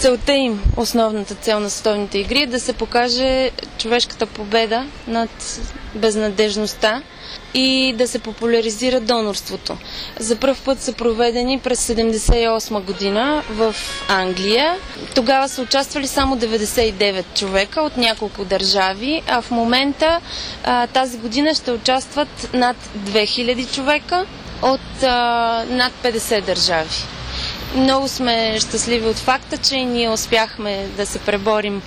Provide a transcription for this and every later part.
Целта им, основната цел на световните игри е да се покаже човешката победа над безнадежността и да се популяризира донорството. За пръв път са проведени през 1978 година в Англия. Тогава са участвали само 99 човека от няколко държави, а в момента тази година ще участват над 2000 човека от над 50 държави. Много сме щастливи от факта, че ние успяхме да се преборим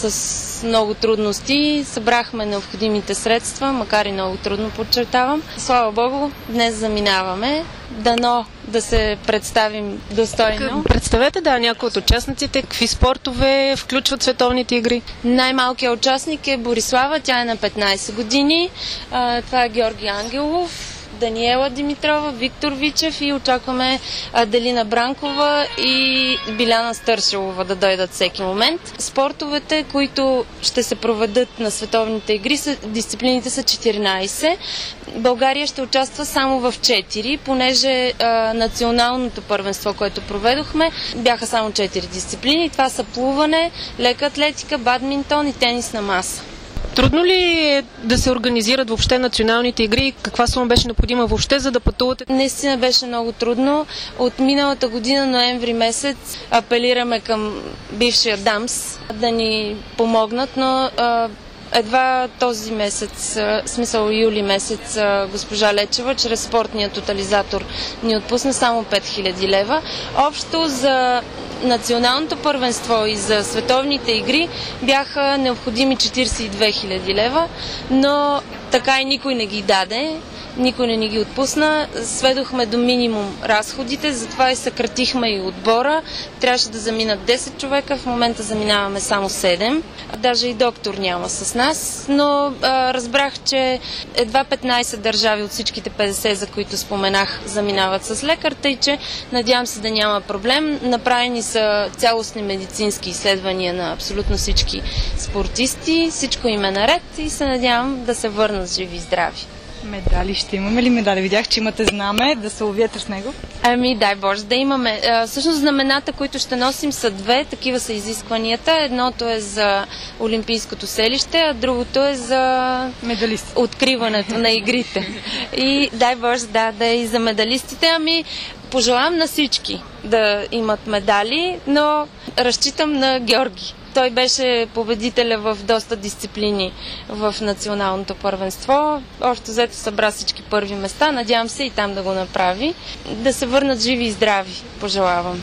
с много трудности. Събрахме необходимите средства, макар и много трудно, подчертавам. Слава Богу, днес заминаваме. Дано да се представим достойно. Представете някои от участниците, какви спортове включват световните игри? Най-малкият участник е Борислава, тя е на 15 години. Това е Георги Ангелов, Даниела Димитрова, Виктор Вичев и очакваме Аделина Бранкова и Биляна Стършелова да дойдат всеки момент. Спортовете, които ще се проведат на световните игри, дисциплините са 14. България ще участва само в 4, понеже националното първенство, което проведохме, бяха само 4 дисциплини. Това са плуване, лека атлетика, бадминтон и тенис на маса. Трудно ли е да се организират въобще националните игри? Каква сума беше необходима въобще, за да пътувате? Наистина беше много трудно. От миналата година, ноември месец, апелираме към бившия ДАМС да ни помогнат, но едва този месец, смисъл юли месец, госпожа Лечева, чрез спортния тотализатор ни отпусна само 5000 лева. Общо за националното първенство и за световните игри бяха необходими 42 000 лева, но така и никой не ги даде. Никой не ни ги отпусна. Сведохме до минимум разходите, затова и съкратихме и отбора. Трябваше да заминат 10 човека, в момента заминаваме само 7. Даже и доктор няма с нас, но разбрах, че едва 15 държави от всичките 50, за които споменах, заминават с лекар, тъй че надявам се да няма проблем. Направени са цялостни медицински изследвания на абсолютно всички спортисти. Всичко им е наред и се надявам да се върнат живи и здрави. Медали ще имаме ли медали? Видях, че имате знаме, да се увиете с него. Дай Боже да имаме. Всъщност знамената, които ще носим, са две. Такива са изискванията. Едното е за Олимпийското селище, а другото е за откриването на игрите. И дай Боже да е и за медалистите. Пожелавам на всички да имат медали, но разчитам на Георги. Той беше победителя в доста дисциплини в националното първенство. Общо взето събра всички първи места. Надявам се и там да го направи. Да се върнат живи и здрави, пожелавам.